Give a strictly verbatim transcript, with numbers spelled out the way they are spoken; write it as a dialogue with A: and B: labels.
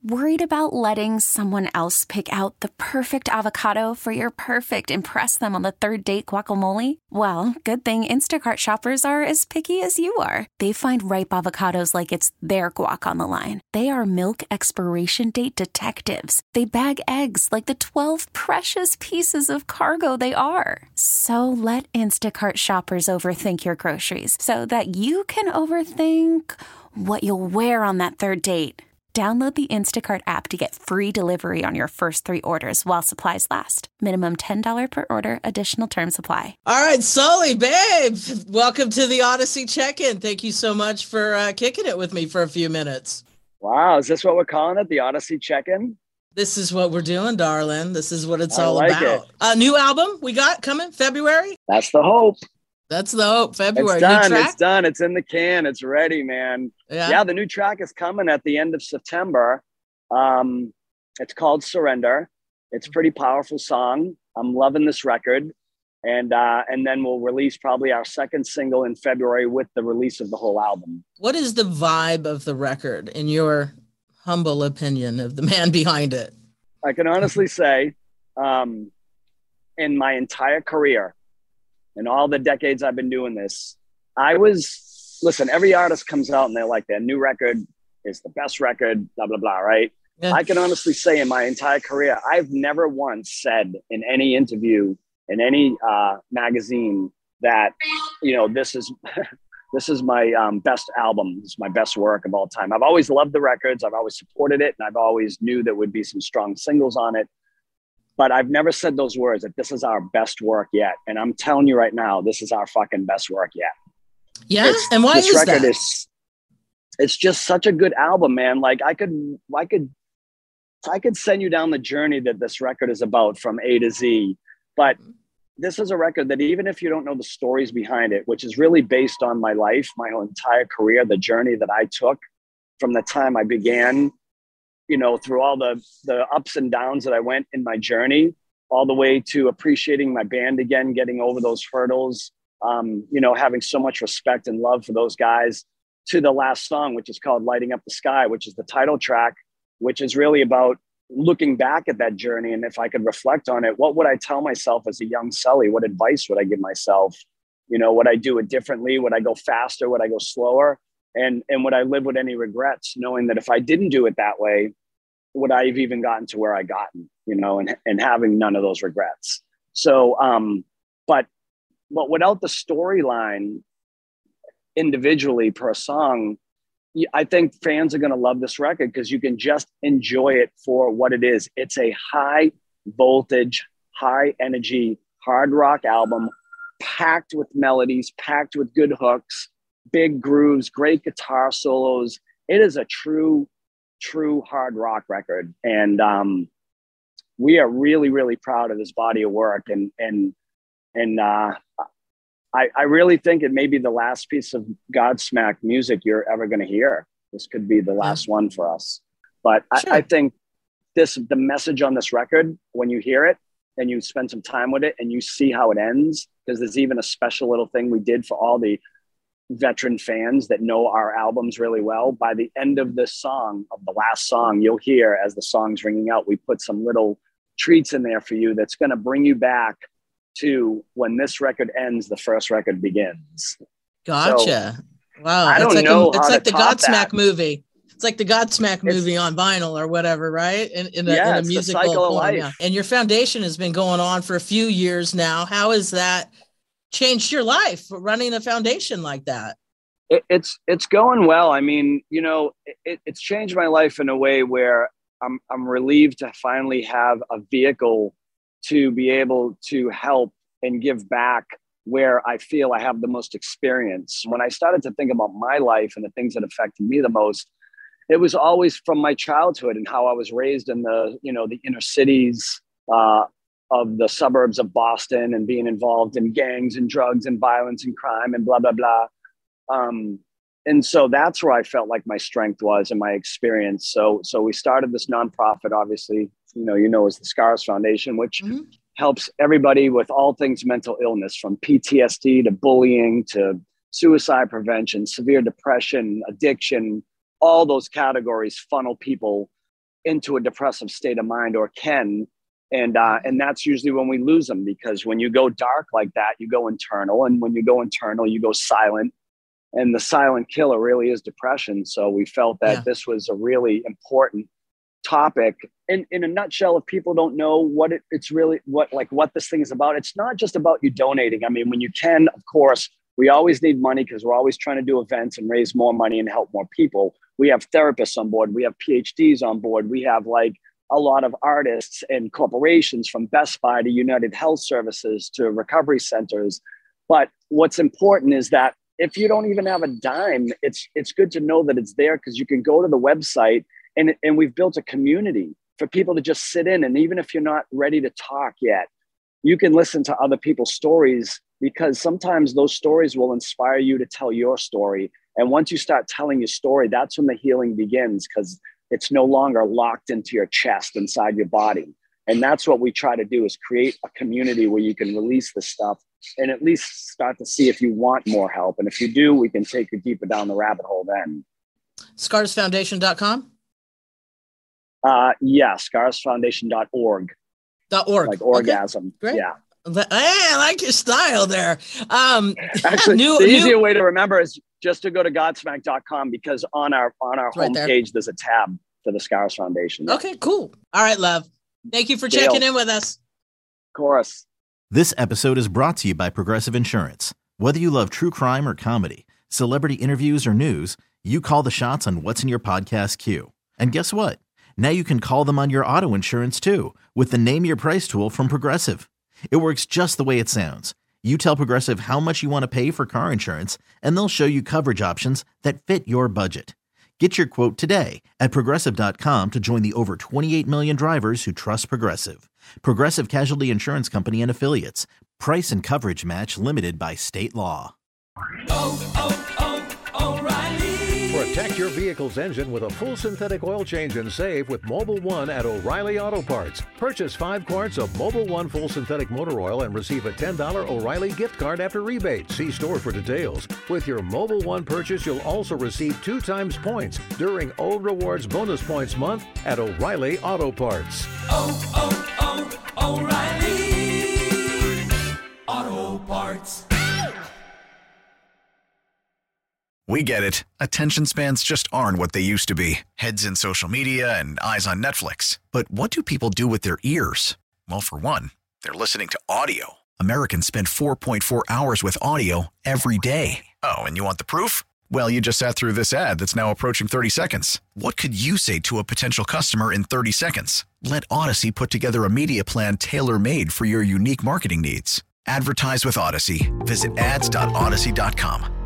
A: Worried about letting someone else pick out the perfect avocado for your perfect impress them on the third date guacamole? Well, good thing Instacart shoppers are as picky as you are. They find ripe avocados like it's their guac on the line. They are milk expiration date detectives. They bag eggs like the twelve precious pieces of cargo they are. So let Instacart shoppers overthink your groceries so that you can overthink what you'll wear on that third date. Download the Instacart app to get free delivery on your first three orders while supplies last. Minimum ten dollars per order. Additional terms apply.
B: All right, Sully, babe, welcome to the Odyssey Check-In. Thank you so much for uh, kicking it with me for a few minutes.
C: Wow, is this what we're calling it, the Odyssey Check-In?
B: This is what we're doing, darling. This is what it's
C: I
B: all
C: like
B: about.
C: it.
B: A new album we got coming February?
C: That's the hope.
B: That's the hope. February.
C: It's done.
B: New track?
C: It's done. It's in the can. It's ready, man.
B: Yeah.
C: yeah, the new track is coming at the end of September. Um, it's called Surrender. It's a pretty powerful song. I'm loving this record. And uh, and then we'll release probably our second single in February with the release of the whole album.
B: What is the vibe of the record, in your humble opinion of the man behind it?
C: I can honestly say, um, in my entire career, in all the decades I've been doing this, I was, listen, every artist comes out and they're like, their new record is the best record, blah, blah, blah, right?
B: Yeah.
C: I can honestly say in my entire career, I've never once said in any interview, in any uh, magazine that, you know, this is, this is my um, best album. This is my best work of all time. I've always loved the records. I've always supported it. And I've always knew there would be some strong singles on it. But I've never said those words, that this is our best work yet. And I'm telling you right now, this is our fucking best work yet.
B: Yeah.
C: It's,
B: and why
C: this
B: is
C: record
B: that?
C: Is, it's just such a good album, man. Like I could, I could, I could send you down the journey that this record is about from A to Z. But this is a record that even if you don't know the stories behind it, which is really based on my life, my whole entire career, the journey that I took from the time I began, you know, through all the, the ups and downs that I went in my journey, all the way to appreciating my band again, getting over those hurdles, um, you know, having so much respect and love for those guys, to the last song, which is called Lighting Up the Sky, which is the title track, which is really about looking back at that journey. And if I could reflect on it, what would I tell myself as a young Sully? What advice would I give myself? You know, would I do it differently? Would I go faster? Would I go slower? And, and would I live with any regrets, knowing that if I didn't do it that way, would I have even gotten to where I gotten, you know, and, and having none of those regrets. So, um, but, but without the storyline individually per song, I think fans are going to love this record because you can just enjoy it for what it is. It's a high voltage, high energy, hard rock album, packed with melodies, packed with good hooks, big grooves, great guitar solos. It is a true, true hard rock record. And um, we are really, really proud of this body of work. And, and, and uh, I, I really think it may be the last piece of Godsmack music you're ever going to hear. This could be the last yeah. one for us. But
B: sure.
C: I, I think this, the message on this record, when you hear it and you spend some time with it and you see how it ends, because there's even a special little thing we did for all the veteran fans that know our albums really well. By the end of this song, of the last song, you'll hear as the song's ringing out, we put some little treats in there for you that's going to bring you back to when this record ends, the first record begins.
B: Gotcha.
C: So,
B: wow.
C: I
B: it's
C: don't
B: like
C: know
B: a,
C: how
B: it's like
C: to
B: the
C: top
B: Godsmack
C: that.
B: movie. It's like the Godsmack
C: It's-
B: movie on vinyl or whatever, right? In, in, a,
C: Yeah,
B: in a
C: it's the
B: musical
C: cycle of
B: form.
C: life.
B: Yeah. And your foundation has been going on for a few years now. How has that changed your life, running a foundation like that?
C: It, it's it's going well. I mean, you know, it, it's changed my life in a way where I'm I'm relieved to finally have a vehicle to be able to help and give back where I feel I have the most experience. When I started to think about my life and the things that affected me the most, it was always from my childhood and how I was raised in the, you know, the inner cities uh, of the suburbs of Boston and being involved in gangs and drugs and violence and crime and blah, blah, blah. Um, and so that's where I felt like my strength was in my experience. So, so we started this nonprofit, obviously, you know, you know, as the Scars Foundation, which mm-hmm. helps everybody with all things mental illness, from P T S D to bullying to suicide prevention, severe depression, addiction, all those categories funnel people into a depressive state of mind, or can. And uh, and that's usually when we lose them, because when you go dark like that, you go internal. And when you go internal, you go silent. And the silent killer really is depression. So we felt that yeah. this was a really important topic. In, in a nutshell, if people don't know what it, it's really, what like what this thing is about, it's not just about you donating. I mean, when you can, of course, we always need money because we're always trying to do events and raise more money and help more people. We have therapists on board. We have P H Ds on board. We have like a lot of artists and corporations, from Best Buy to United Health Services to recovery centers. But what's important is that if you don't even have a dime, it's it's good to know that it's there, because you can go to the website and, and we've built a community for people to just sit in. And even if you're not ready to talk yet, you can listen to other people's stories, because sometimes those stories will inspire you to tell your story. And once you start telling your story, that's when the healing begins, because it's no longer locked into your chest inside your body. And that's what we try to do, is create a community where you can release the stuff and at least start to see if you want more help. And if you do, we can take you deeper down the rabbit hole then.
B: scars foundation dot com?
C: Uh, yeah, scars foundation dot org.
B: Dot org.
C: Like orgasm.
B: Okay. Great.
C: Yeah.
B: Hey, I like your style there. Um,
C: Actually,
B: new,
C: the
B: new...
C: easier way to remember is just to go to godsmack dot com, because on our on our
B: right
C: homepage,
B: there.
C: there's a tab for the Scars Foundation.
B: Okay, cool. All right, love. Thank you for
C: Deal.
B: checking in with us.
C: Of course.
D: This episode is brought to you by Progressive Insurance. Whether you love true crime or comedy, celebrity interviews or news, you call the shots on what's in your podcast queue. And guess what? Now you can call them on your auto insurance too, with the Name Your Price tool from Progressive. It works just the way it sounds. You tell Progressive how much you want to pay for car insurance, and they'll show you coverage options that fit your budget. Get your quote today at Progressive dot com to join the over twenty-eight million drivers who trust Progressive. Progressive Casualty Insurance Company and Affiliates. Price and coverage match limited by state law.
E: Oh, oh, oh, O'Reilly.
F: Protect your vehicle's engine with a full synthetic oil change and save with Mobil one at O'Reilly Auto Parts. Purchase five quarts of Mobil one full synthetic motor oil and receive a ten dollars O'Reilly gift card after rebate. See store for details. With your Mobil one purchase, you'll also receive two times points during O Rewards Bonus Points Month at O'Reilly Auto Parts.
E: Oh, oh, oh, O'Reilly Auto Parts.
G: We get it. Attention spans just aren't what they used to be. Heads in social media and eyes on Netflix. But what do people do with their ears? Well, for one, they're listening to audio. Americans spend four point four hours with audio every day. Oh, and you want the proof? Well, you just sat through this ad that's now approaching thirty seconds. What could you say to a potential customer in thirty seconds? Let Odyssey put together a media plan tailor-made for your unique marketing needs. Advertise with Odyssey. Visit ads dot odyssey dot com.